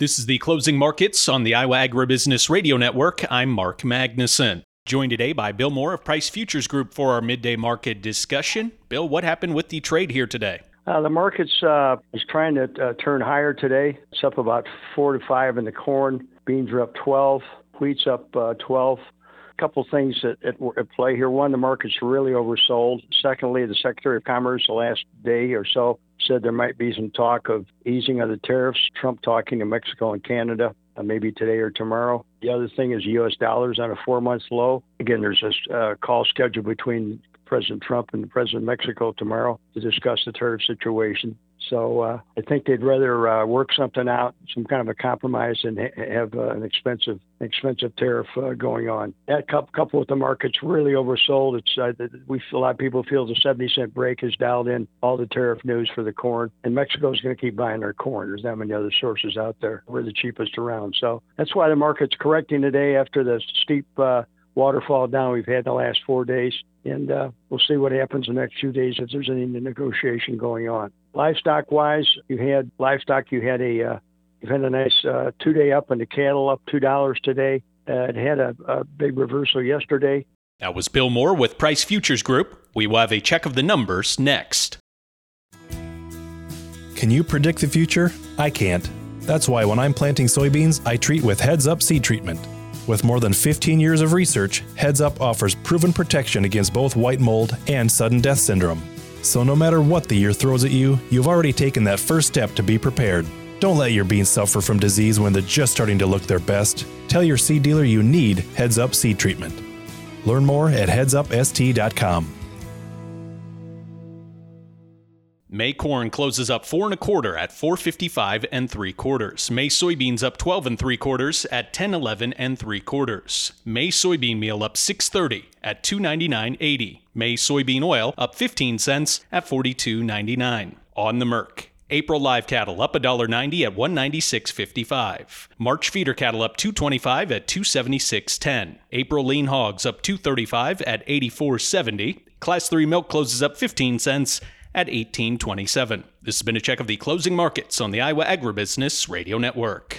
This is the Closing Markets on the Iowa Agribusiness Radio Network. I'm Mark Magnuson. Joined today by Bill Moore of Price Futures Group for our midday market discussion. Bill, what happened with the trade here today? The market's is trying to turn higher today. It's up about 4 to 5 in the corn. Beans are up 12. Wheat's up 12. A couple things at play here. One, the market's really oversold. Secondly, the Secretary of Commerce the last day or so said there might be some talk of easing of the tariffs. Trump talking to Mexico and Canada maybe today or tomorrow. The other thing is U.S. dollars on a 4-month low. Again, there's a call scheduled between President Trump and the President of Mexico tomorrow to discuss the tariff situation. So I think they'd rather work something out, some kind of a compromise, and have an expensive tariff going on. That coupled with the market's really oversold. It's a lot of people feel the 70-cent break has dialed in all the tariff news for the corn, and Mexico's going to keep buying their corn. There's not many other sources out there. We're the cheapest around. So that's why the market's correcting today after the steep waterfall down we've had the last 4 days. And we'll see what happens in the next few days if there's any negotiation going on. Livestock-wise, you had a nice 2-day up in the cattle, up $2 today. It had a big reversal yesterday. That was Bill Moore with Price Futures Group. We will have a check of the numbers next. Can you predict the future? I can't. That's why when I'm planting soybeans, I treat with Heads Up seed treatment. With more than 15 years of research, Heads Up offers proven protection against both white mold and sudden death syndrome. So no matter what the year throws at you, you've already taken that first step to be prepared. Don't let your beans suffer from disease when they're just starting to look their best. Tell your seed dealer you need Heads Up seed treatment. Learn more at headsupst.com. May corn closes up 4 1/4 at $4.55 3/4. May soybeans up 12 3/4 at $10.11 3/4. May soybean meal up 6.30 at $2.99.80. May soybean oil up 15 cents at $42.99. On the Merc, April live cattle up $1.90 at $196.55. March feeder cattle up $2.25 at $276.10. April lean hogs up $2.35 at $84.70. Class 3 milk closes up 15 cents at $18.27. This has been a check of the closing markets on the Iowa Agribusiness Radio Network.